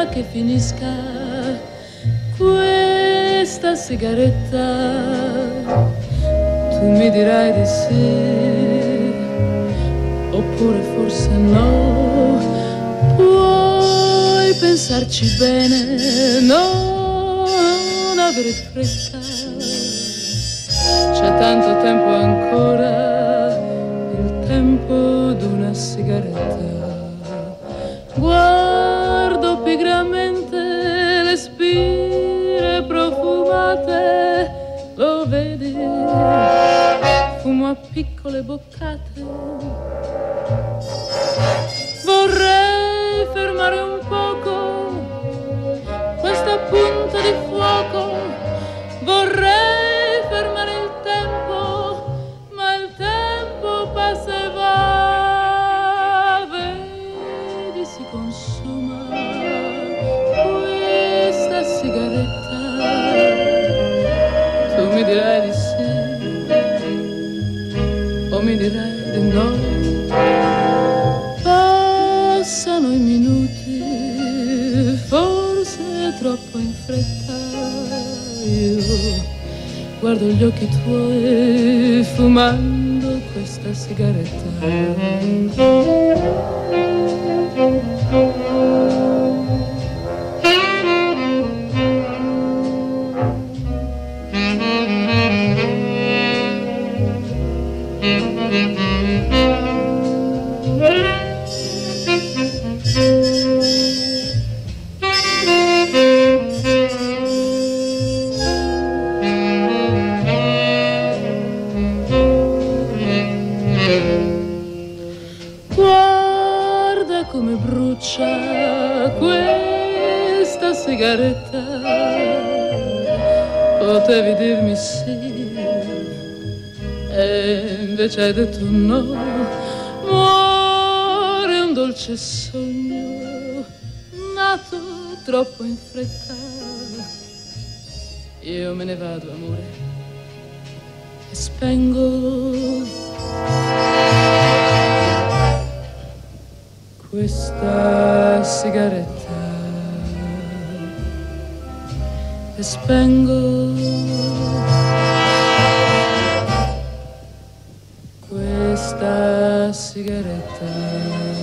prima che finisca questa sigaretta. Tu mi dirai di sì, oppure forse no. Puoi pensarci bene, non avere fretta. C'è tanto tempo ancora, il tempo d'una sigaretta. Guardo pigramente le spire profumate, lo vedi? Fumo a piccole boccate. Vorrei fermare un poco questa punta di fuoco. Vorrei fermare il tempo, ma il tempo passa e va. Vedi, si consuma questa sigaretta. Tu mi dirai di sì, o mi dirai di no. Passano i minuti, forse troppo in fretta. Io guardo gli occhi tuoi fumando questa sigaretta. Guarda come brucia questa sigaretta. Potevi dirmi sì e invece hai detto no. Muore un dolce sogno nato troppo in fretta. Io me ne vado, amore, e spengo questa sigaretta. E spengo questa sigaretta.